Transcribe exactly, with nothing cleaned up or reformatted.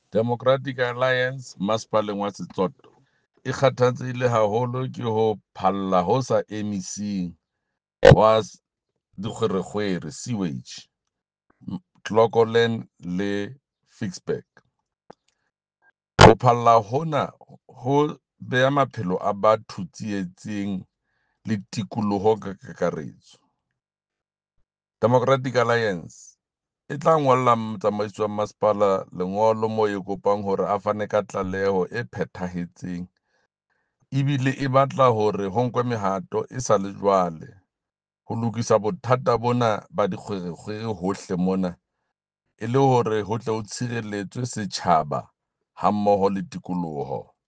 Democratic Alliance masepaleng wa Setsoto e kgathatsehile haholo ke ho phalla ho sa emising wa dikgwerekgwere sewage Clocolan le Ficksburg. Ho phalla hona ho beha maphelo a batho tsietsing le tikoloho ka kakaretso. Democratic Alliance e tla ngolla motsamaisi wa masepala lengolo moo e kopang hore a fane ka tlaleho e phethahetseng ebile e batla hore ho nkwe mehato e sa le jwale ho lokisa bothata bona ba dikgwerekgwere hohle mona e le hore ho tle ho tshireletswe setjhaba hammoho le tikoloho.